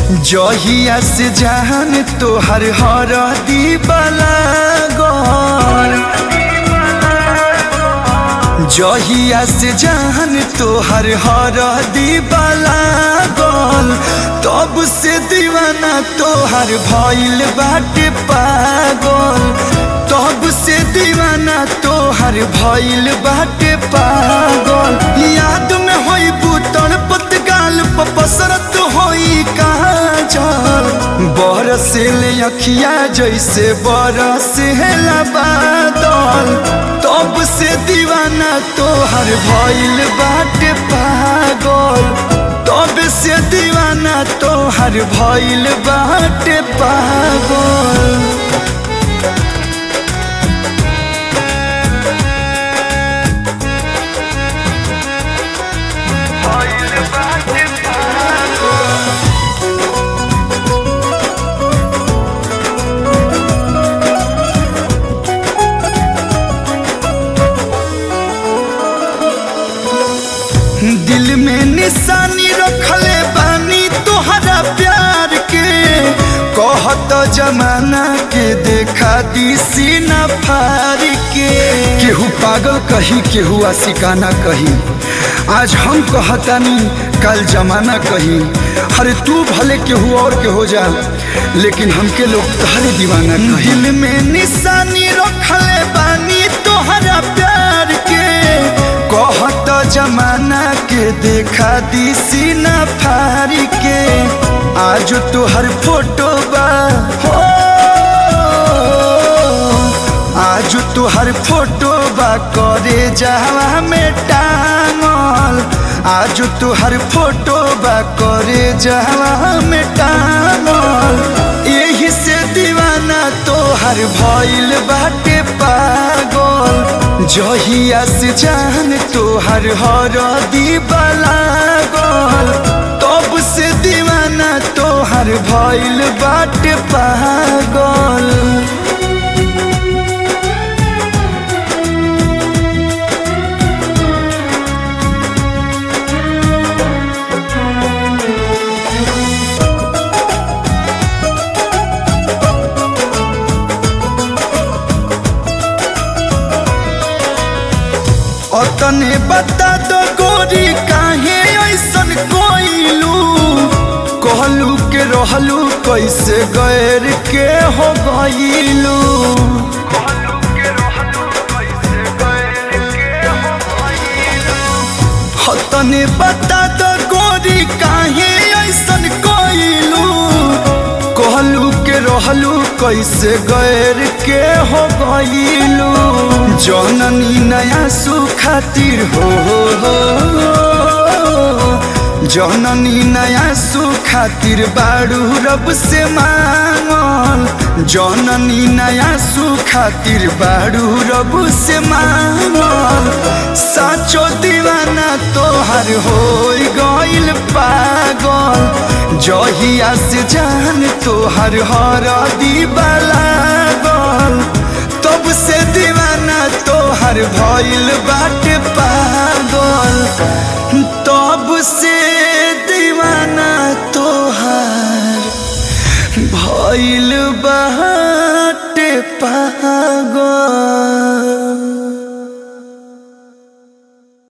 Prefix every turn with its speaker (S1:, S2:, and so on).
S1: जहिया से जान तोहर हरदी बलागल, जहिया से जान तोहर हरदी बलागल, तब से दीवाना तोहर भइल बाटे पागल, तब से दीवाना तोहर भइल बाटे पागल। याद में होई बुतल पतगाल पसरत होई काजल, बरसेले अखिया जैसे बरसेला बादल, तब से दीवाना तोहर भइल बाटे पागल, तब से दीवाना तोहर भइल बाटे पागल। दिल में निशानी रखले बानी तोहरा प्यार के, कहत जमाना के देखा दी सीना फार के। केहू पागल कही केहू आशिकाना कही, आज हम कहतानी कल जमाना कही। अरे तू भले केहू और के हो जा, लेकिन हमके लोग तहरे दीवाना कही। दिल में निशानी रखले बानी तोहरा प्यार के, कहत जमाना के देखा दी सीना फारी के। आज तोहर फोटो बा हो, आज तोहर फोटो बा करे जहवा में टांगल, आज तोहर फोटो बा करे जहवा में टांगल। यही से दीवाना तोहर भइल बाटे पागल, जहिया से जान तोहर हरदी बलागल, तब से दीवाना तोहर भइल बाटे पागल। तने बता दो गोरी काहे ऐसन कोइलू, कहलू के रहलू कैसे गैर के हो गइलू। तने बता दो गोरी काहे ऐसन कोइलू, कहलू के रहलू कैसे गैर के हो गइलू। जननी नया सुखातिर हो, जननी नया सुखातिर बाड़ू रब से मांगल, जननी नया सुखातिर बाड़ू रब से मांगल। साचो दीवाना तोहर हो गइल पागल, जहिया से जान तोहर हरदी बलागल, तब से दीवाना तोहर भइल बाटे पागल, तब से दीवाना तोहर भइल बाटे पागल।